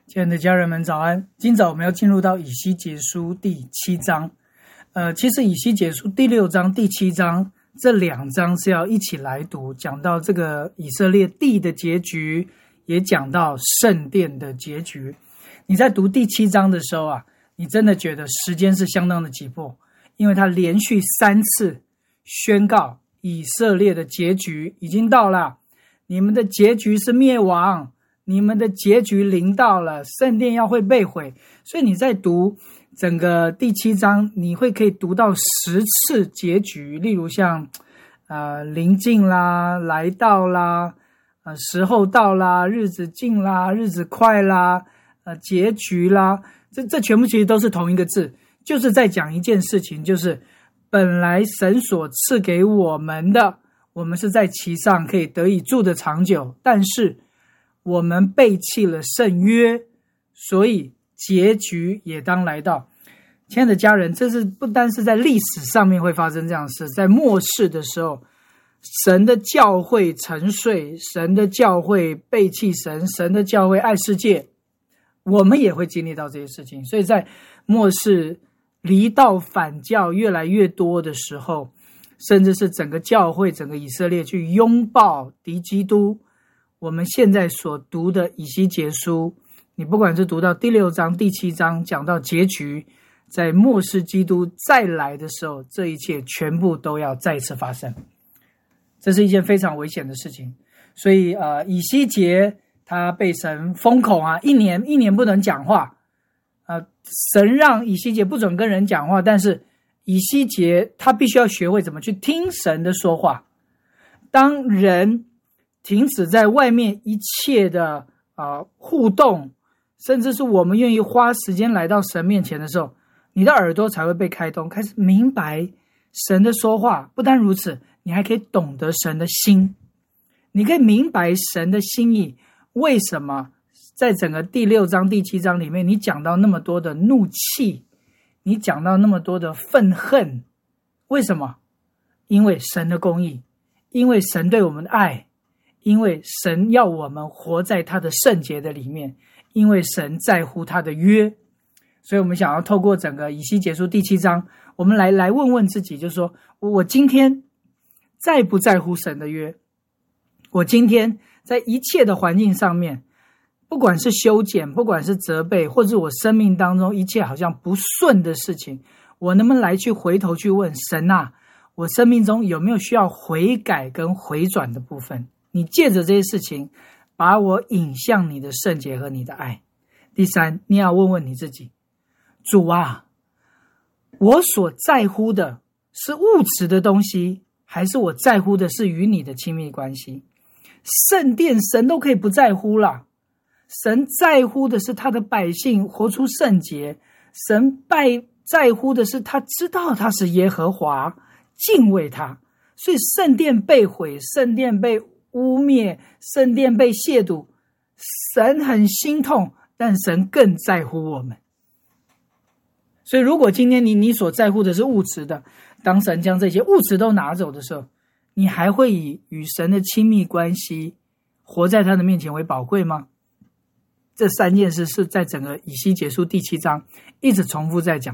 亲爱的家人们早安，今早我们要进入到以西结书第7章。其实以西结书第6章、第7章这2章是要一起来读，讲到这个以色列地的结局，也讲到圣殿的结局。你在读第7章的时候啊，你真的觉得时间是相当的急迫，因为它连续3次宣告以色列的结局已经到了，你们的结局是灭亡，你们的结局临到了，圣殿要会被毁。所以你在读整个第7章，你可以读到10次结局，例如像临近啦，来到啦，时候到啦，日子近啦，日子快啦，结局啦，这全部其实都是同一个字，就是在讲一件事情，就是本来神所赐给我们的，我们是在其上可以得以住的长久，但是我们背弃了圣约，所以结局也当来到。亲爱的家人，这是不单是在历史上面会发生这样的事，在末世的时候，神的教会沉睡，神的教会背弃神，神的教会爱世界，我们也会经历到这些事情。所以在末世离道反教越来越多的时候，甚至是整个教会整个以色列去拥抱敌基督，我们现在所读的以西结书，你不管是读到第6章第7章讲到结局，在末世基督再来的时候，这一切全部都要再次发生，这是一件非常危险的事情。所以以西结他被神封口啊，一年不能讲话，神让以西结不准跟人讲话，但是以西结他必须要学会怎么去听神的说话。当人停止在外面一切的互动，甚至是我们愿意花时间来到神面前的时候，你的耳朵才会被开通，开始明白神的说话。不单如此，你还可以懂得神的心，你可以明白神的心意。为什么在整个第6章第7章里面，你讲到那么多的怒气，你讲到那么多的愤恨？为什么？因为神的公义，因为神对我们的爱，因为神要我们活在他的圣洁的里面，因为神在乎他的约。所以我们想要透过整个以西结书第7章，我们来问问自己，就是说我今天在不在乎神的约？我今天在一切的环境上面，不管是修剪，不管是责备，或者我生命当中一切好像不顺的事情，我能不能来去回头去问神啊，我生命中有没有需要悔改跟回转的部分？你借着这些事情把我引向你的圣洁和你的爱。第3，你要问问你自己，主啊，我所在乎的是物质的东西，还是我在乎的是与你的亲密关系？圣殿神都可以不在乎了，神在乎的是他的百姓活出圣洁，神在乎的是他知道他是耶和华，敬畏他。所以圣殿被毁，圣殿被污蔑，圣殿被亵渎，神很心痛，但神更在乎我们。所以如果今天你所在乎的是物质的，当神将这些物质都拿走的时候，你还会以与神的亲密关系活在他的面前为宝贵吗？这3件事是在整个以西结书第7章一直重复在讲。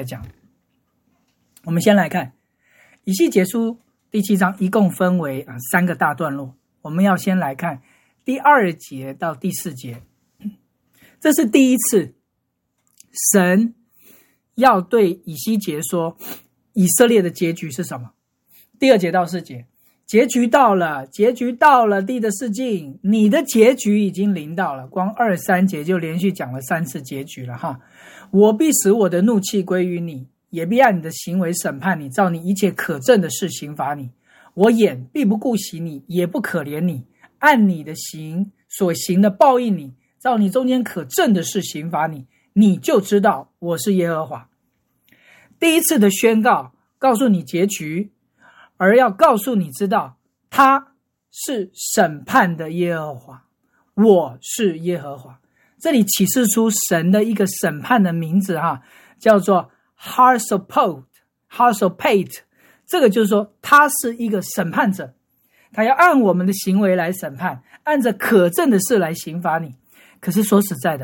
我们先来看以西结书第7章，一共分为3个大段落。我们要先来看第2节到第4节，这是第一次神要对以西结说以色列的结局是什么。第2节到4节，结局到了，地的四境，你的结局已经临到了。光2、3节就连续讲了3次结局了哈。我必使我的怒气归于你，也必按你的行为审判你，照你一切可憎的事刑罚你。我眼必不顾惜你，也不可怜你，按你的所行的报应你，照你中间可憎的事刑罚你，你就知道我是耶和华。第一次的宣告告诉你结局，而要告诉你知道他是审判的耶和华，我是耶和华。这里启示出神的一个审判的名字叫做 Harsopate。 这个就是说他是一个审判者，他要按我们的行为来审判，按着可憎的事来刑罚你。可是说实在的，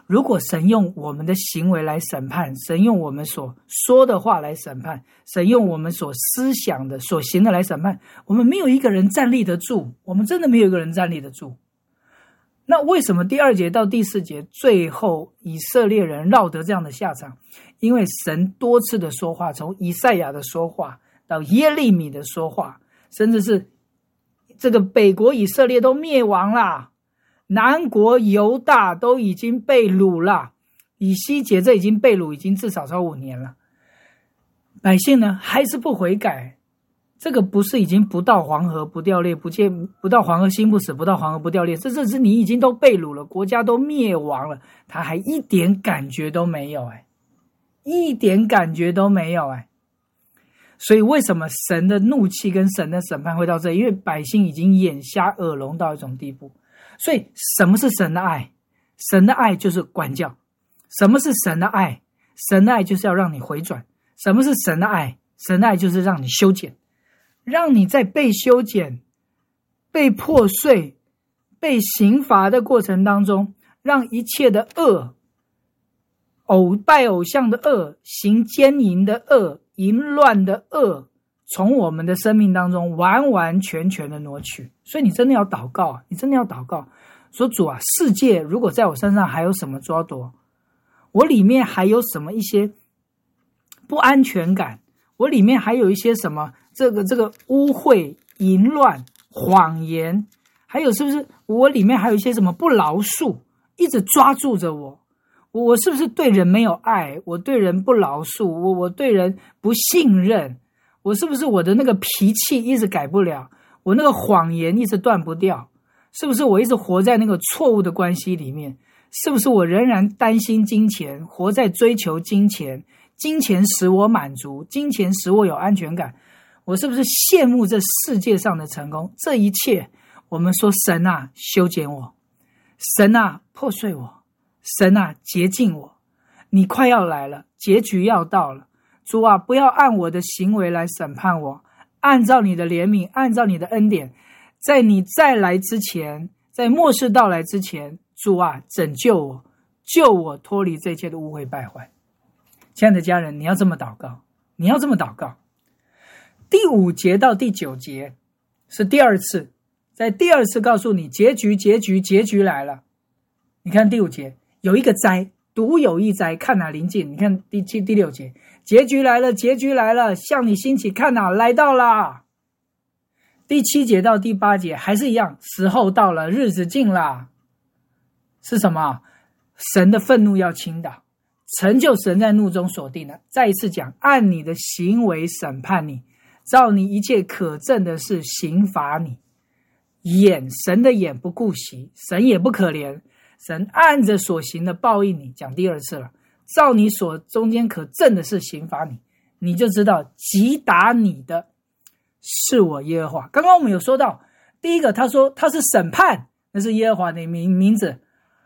如果神用我们的行为来审判，神用我们所说的话来审判，神用我们所思想的所行的来审判，我们没有一个人站立得住，我们真的没有一个人站立得住。那为什么第2节到第4节最后以色列人落得这样的下场？因为神多次的说话，从以赛亚的说话到耶利米的说话，甚至是这个北国以色列都灭亡了，南国犹大都已经被掳了，以西结这已经被掳已经至少超5年了，百姓呢还是不悔改。这个不是已经不到黄河不掉裂，不到黄河心不死，不到黄河不掉裂，这是你已经都被掳了，国家都灭亡了，他还一点感觉都没有，一点感觉都没有。所以为什么神的怒气跟神的审判会到这里？因为百姓已经眼瞎耳聋到一种地步。所以什么是神的爱？神的爱就是管教。什么是神的爱？神的爱就是要让你回转。什么是神的爱？神的爱就是让你修剪，让你在被修剪、被破碎、被刑罚的过程当中，让一切的恶、拜偶像的恶、行奸淫的恶、淫乱的恶，从我们的生命当中完完全全的挪去。所以你真的要祷告，你真的要祷告，说主啊，世界如果在我身上还有什么抓夺，我里面还有什么一些不安全感，我里面还有一些什么这个污秽、淫乱、谎言，还有是不是我里面还有一些什么不饶恕，一直抓住着我是不是对人没有爱？我对人不饶恕，我对人不信任，我是不是我的那个脾气一直改不了？我那个谎言一直断不掉？是不是我一直活在那个错误的关系里面？是不是我仍然担心金钱，活在追求金钱？金钱使我满足，金钱使我有安全感。我是不是羡慕这世界上的成功？这一切，我们说神啊，修剪我，神啊，破碎我，神啊，洁净我。你快要来了，结局要到了。主啊，不要按我的行为来审判我，按照你的怜悯，按照你的恩典，在你再来之前，在末世到来之前，主啊，拯救我，救我脱离这一切的污秽败坏。亲爱的家人，你要这么祷告，你要这么祷告。第5节到第9节是第2次，在第2次告诉你结局来了。你看第5节有一个灾，独有一灾，看哪临近。你看第6节，结局来了，结局来了，向你兴起，看哪来到了。第7节到第8节还是一样，时候到了，日子近了。是什么？神的愤怒要倾倒，成就神在怒中所定的。再一次讲，按你的行为审判你，照你一切可憎的事刑罚你。神的眼不顾惜，神也不可怜，神按着所行的报应你。讲第2次了，照你所中间可憎的事刑罚你，你就知道击打你的是我耶和华。刚刚我们有说到，第一个他说他是审判，那是耶和华的名字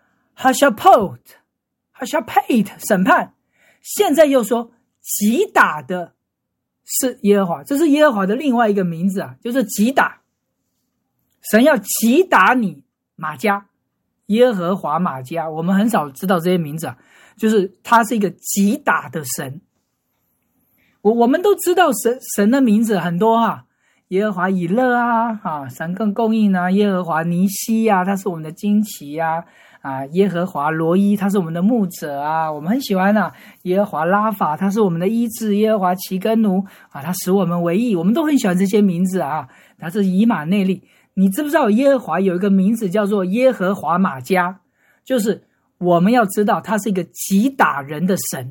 Hashapot 审判。现在又说击打的是耶和华，这是耶和华的另外一个名字啊，就是击打。神要击打你马加，耶和华马加，我们很少知道这些名字啊，就是他是一个击打的神。我们都知道神的名字很多啊，耶和华以勒啊，神更供应啊，耶和华尼西啊，他是我们的旌旗啊，耶和华罗伊，他是我们的牧者啊，我们很喜欢啊，耶和华拉法，他是我们的医治，耶和华奇根奴啊，他使我们为义，我们都很喜欢这些名字啊，他是以马内利。你知不知道耶和华有一个名字叫做耶和华马加？就是我们要知道他是一个击打人的神。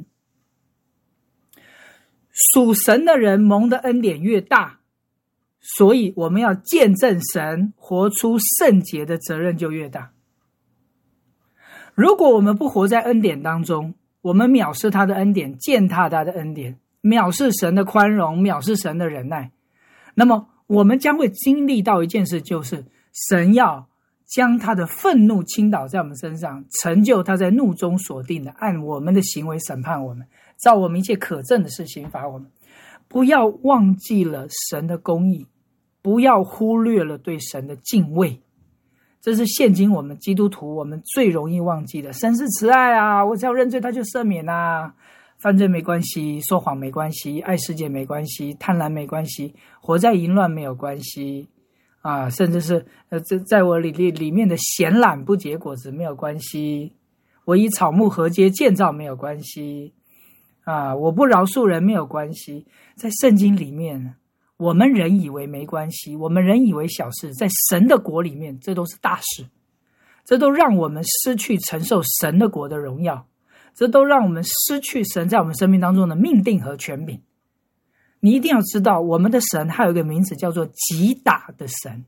属神的人蒙的恩典越大，所以我们要见证神，活出圣洁的责任就越大。如果我们不活在恩典当中，我们藐视他的恩典，践踏他的恩典，藐视神的宽容，藐视神的忍耐，那么我们将会经历到一件事，就是神要将他的愤怒倾倒在我们身上，成就他在怒中所定的，按我们的行为审判我们，照我们一切可憎的事刑罚我们。不要忘记了神的公义，不要忽略了对神的敬畏。 这是现今我们基督徒我们最容易忘记的。神是慈爱啊，我只要认罪他就赦免啊，犯罪没关系，说谎没关系，爱世界没关系，贪婪没关系，活在淫乱没有关系啊，甚至是在我里面的闲懒不结果子没有关系，我以草木禾秸建造没有关系啊，我不饶恕人没有关系。在圣经里面，我们人以为没关系，我们人以为小事，在神的国里面这都是大事，这都让我们失去承受神的国的荣耀，这都让我们失去神在我们生命当中的命定和权柄。你一定要知道，我们的神还有一个名字叫做击打的神。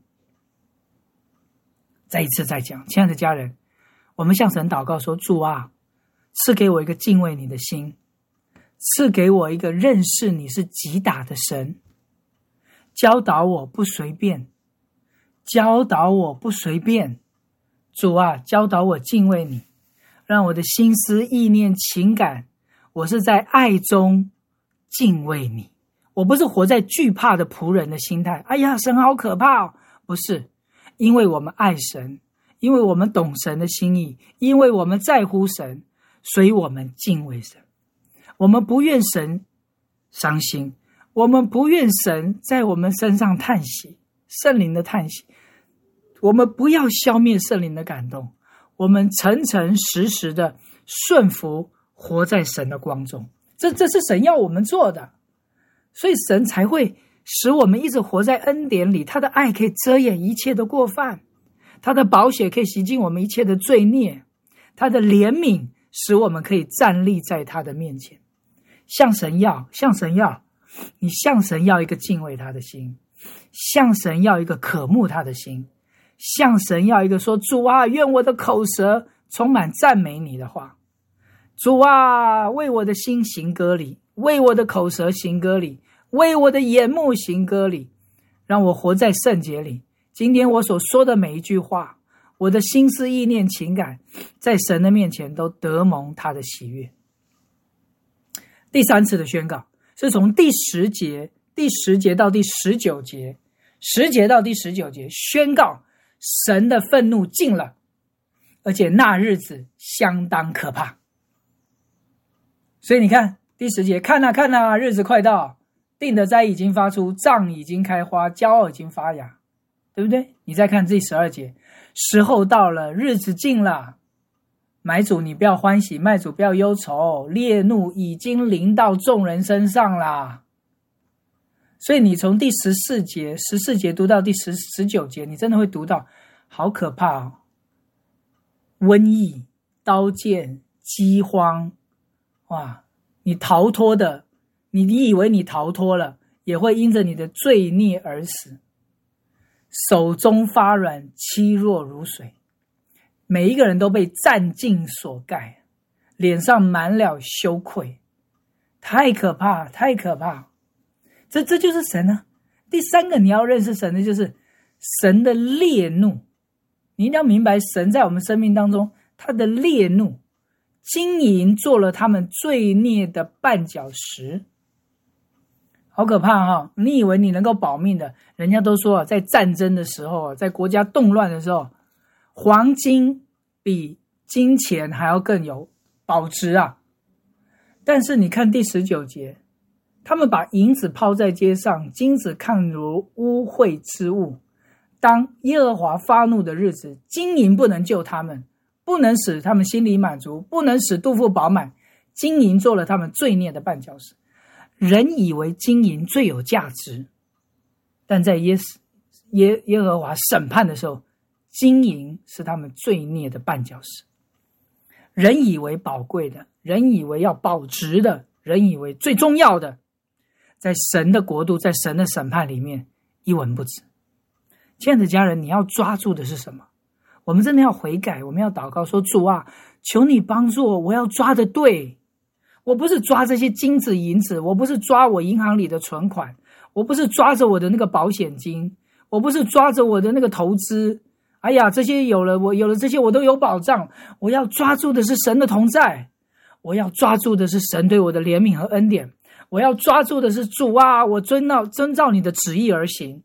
再一次再讲，亲爱的家人，我们向神祷告说，主啊，赐给我一个敬畏你的心，赐给我一个认识你是击打的神，教导我不随便，教导我不随便。主啊，教导我敬畏你，让我的心思意念情感，我是在爱中敬畏你，我不是活在惧怕的仆人的心态，哎呀，神好可怕哦，不是，因为我们爱神，因为我们懂神的心意，因为我们在乎神，所以我们敬畏神。我们不愿神伤心，我们不愿神在我们身上叹息，圣灵的叹息，我们不要消灭圣灵的感动，我们诚诚实实的顺服，活在神的光中。这是神要我们做的，所以神才会使我们一直活在恩典里，他的爱可以遮掩一切的过犯，他的宝血可以洗净我们一切的罪孽，他的怜悯使我们可以站立在他的面前。向神要，你向神要一个敬畏他的心，向神要一个渴慕他的心，向神要一个说，主啊，愿我的口舌充满赞美你的话。主啊，为我的心行歌礼，为我的口舌行歌礼，为我的眼目行歌礼，让我活在圣洁里。今天我所说的每一句话，我的心思意念情感，在神的面前都得蒙他的喜悦。第三次的宣告是从第10节到第19节，10节到第19节宣告神的愤怒尽了，而且那日子相当可怕。所以你看第10节，看啊，日子快到，定的灾已经发出，杖已经开花，骄傲已经发芽，对不对？你再看第12节，时候到了，日子近了，买主你不要欢喜，卖主不要忧愁，烈怒已经临到众人身上啦。所以你从第14节读到第19节，你真的会读到好可怕哦，瘟疫、刀剑、饥荒，哇，你逃脱的，你以为你逃脱了，也会因着你的罪孽而死。手中发软，欺弱如水，每一个人都被战尽所盖，脸上满了羞愧，太可怕，太可怕。这就是神啊。第三个你要认识神的就是神的烈怒，你一定要明白神在我们生命当中他的烈怒，金银做了他们罪孽的绊脚石。好可怕哈！你以为你能够保命的，人家都说在战争的时候，在国家动乱的时候，黄金比金钱还要更有保值啊。但是你看第19节，他们把银子抛在街上，金子看如污秽之物。当耶和华发怒的日子，金银不能救他们，不能使他们心里满足，不能使肚腹饱满，金银做了他们罪孽的绊脚石。人以为金银最有价值，但在耶和华审判的时候，金银是他们罪孽的绊脚石。人以为宝贵的，人以为要保值的，人以为最重要的，在神的国度，在神的审判里面一文不值。亲爱的家人，你要抓住的是什么？我们真的要悔改，我们要祷告说，主啊，求你帮助我，我要抓得对。我不是抓这些金子银子，我不是抓我银行里的存款，我不是抓着我的那个保险金，我不是抓着我的那个投资，哎呀，这些有了这些我都有保障。我要抓住的是神的同在，我要抓住的是神对我的怜悯和恩典，我要抓住的是主啊，我遵照你的旨意而行。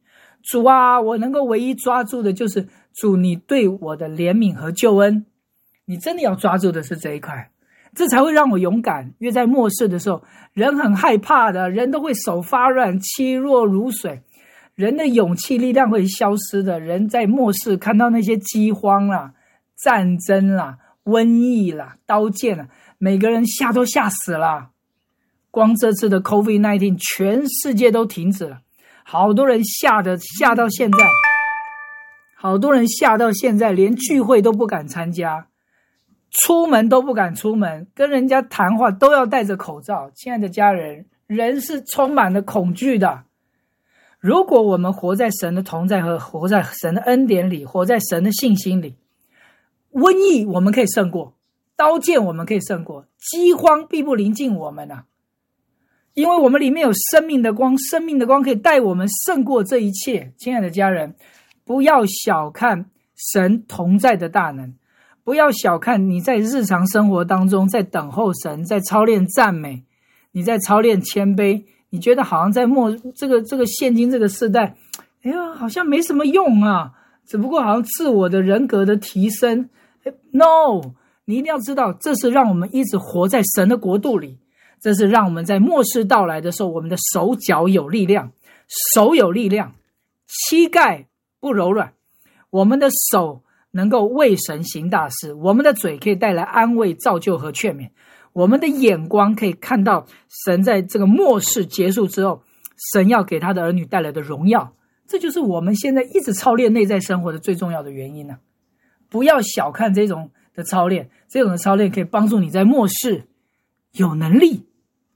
主啊，我能够唯一抓住的就是主你对我的怜悯和救恩，你真的要抓住的是这一块，这才会让我勇敢。因为在末世的时候，人很害怕的，人都会手发软，气若如水，人的勇气力量会消失的。人在末世看到那些饥荒啦、战争啦、瘟疫啦、刀剑啦，每个人都吓死了。光这次的 COVID-19 全世界都停止了，好多人吓到现在，好多人吓到现在连聚会都不敢参加，出门都不敢出门，跟人家谈话都要戴着口罩。亲爱的家人，人是充满了恐惧的。如果我们活在神的同在和活在神的恩典里，活在神的信心里，瘟疫我们可以胜过，刀剑我们可以胜过，饥荒必不临近我们啊！因为我们里面有生命的光，生命的光可以带我们胜过这一切。亲爱的家人，不要小看神同在的大能，不要小看你在日常生活当中在等候神，在操练赞美，你在操练谦卑，你觉得好像在这个现今这个时代，哎呀，好像没什么用啊，只不过好像自我的人格的提升。No， 你一定要知道，这是让我们一直活在神的国度里，这是让我们在末世到来的时候，我们的手脚有力量，手有力量，膝盖不柔软，我们的手能够为神行大事，我们的嘴可以带来安慰、造就和劝勉，我们的眼光可以看到神在这个末世结束之后，神要给他的儿女带来的荣耀。这就是我们现在一直操练内在生活的最重要的原因啊！不要小看这种的操练，这种的操练可以帮助你在末世有能力。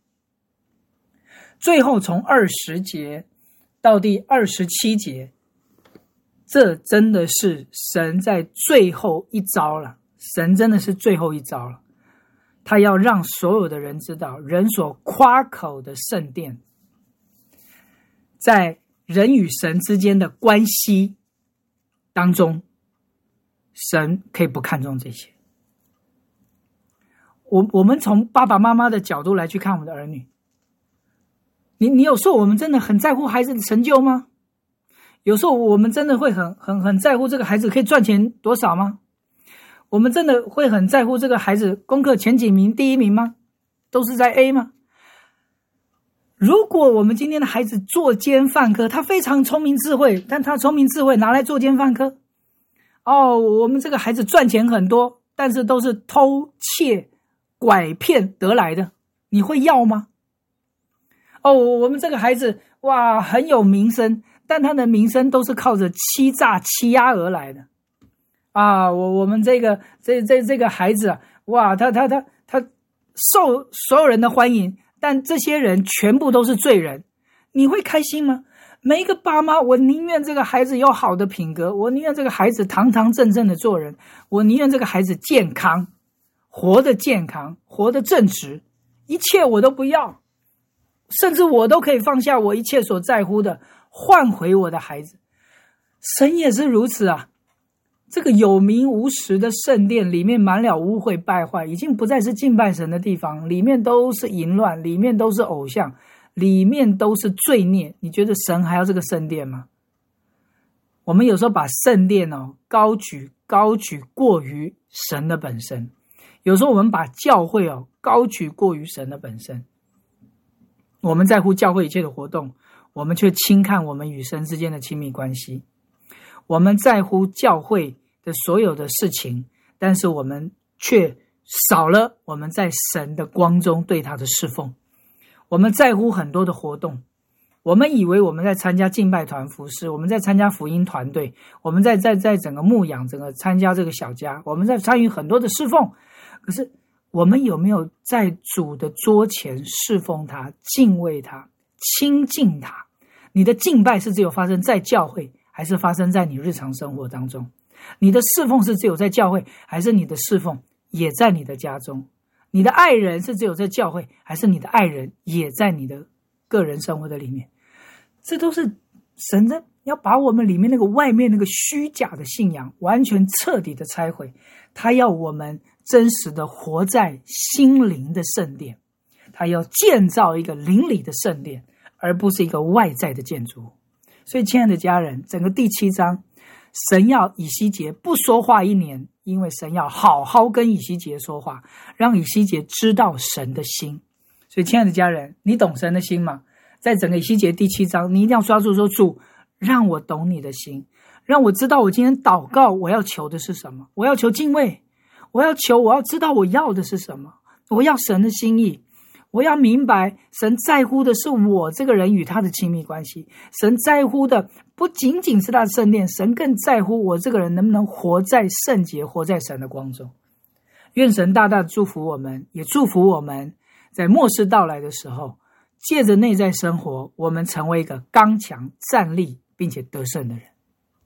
最后从20节到第27节，这真的是神在最后一招了，神真的是最后一招了。他要让所有的人知道，人所夸口的圣殿，在人与神之间的关系当中，神可以不看重这些。我们从爸爸妈妈的角度来去看我们的儿女，你有时候我们真的很在乎孩子的成就吗？有时候我们真的会很在乎这个孩子可以赚钱多少吗？我们真的会很在乎这个孩子功课前几名、第一名吗？都是在 A 吗？如果我们今天的孩子作奸犯科，他非常聪明智慧，但他聪明智慧拿来作奸犯科，我们这个孩子赚钱很多，但是都是偷窃拐骗得来的，你会要吗？我们这个孩子哇很有名声，但他的名声都是靠着欺诈欺压而来的啊！我们这个孩子啊，哇，他受所有人的欢迎，但这些人全部都是罪人，你会开心吗？每一个爸妈，我宁愿这个孩子有好的品格，我宁愿这个孩子堂堂正正的做人，我宁愿这个孩子健康，活得健康，活得正直，一切我都不要，甚至我都可以放下我一切所在乎的，换回我的孩子。神也是如此啊！这个有名无实的圣殿里面满了污秽败坏，已经不再是敬拜神的地方，里面都是淫乱，里面都是偶像，里面都是罪孽。你觉得神还要这个圣殿吗？我们有时候把圣殿高举过于神的本身，有时候我们把教会高举过于神的本身。我们在乎教会一切的活动，我们却轻看我们与神之间的亲密关系。我们在乎教会的所有的事情，但是我们却少了我们在神的光中对他的侍奉。我们在乎很多的活动，我们以为我们在参加敬拜团服事，我们在参加福音团队，我们在整个牧养，整个参加这个小家，我们在参与很多的侍奉。可是我们有没有在主的桌前侍奉他、敬畏他、亲近他？你的敬拜是只有发生在教会，还是发生在你日常生活当中？你的侍奉是只有在教会，还是你的侍奉也在你的家中？你的爱人是只有在教会，还是你的爱人也在你的个人生活的里面？这都是神的要把我们里面那个外面那个虚假的信仰完全彻底的拆毁。他要我们真实的活在心灵的圣殿，他要建造一个灵里的圣殿，而不是一个外在的建筑物。 所以亲爱的家人，整个第7章神要以西结不说话1年，因为神要好好跟以西结说话，让以西结知道神的心。所以亲爱的家人，你懂神的心吗？在整个以西结第7章，你一定要抓住说，主让我懂你的心，让我知道我今天祷告我要求的是什么。我要求敬畏，我要知道我要的是什么，我要神的心意，我要明白神在乎的是我这个人与他的亲密关系，神在乎的不仅仅是他的圣殿，神更在乎我这个人能不能活在圣洁，活在神的光中。愿神大大祝福我们，也祝福我们在末世到来的时候，借着内在生活，我们成为一个刚强站立并且得胜的人。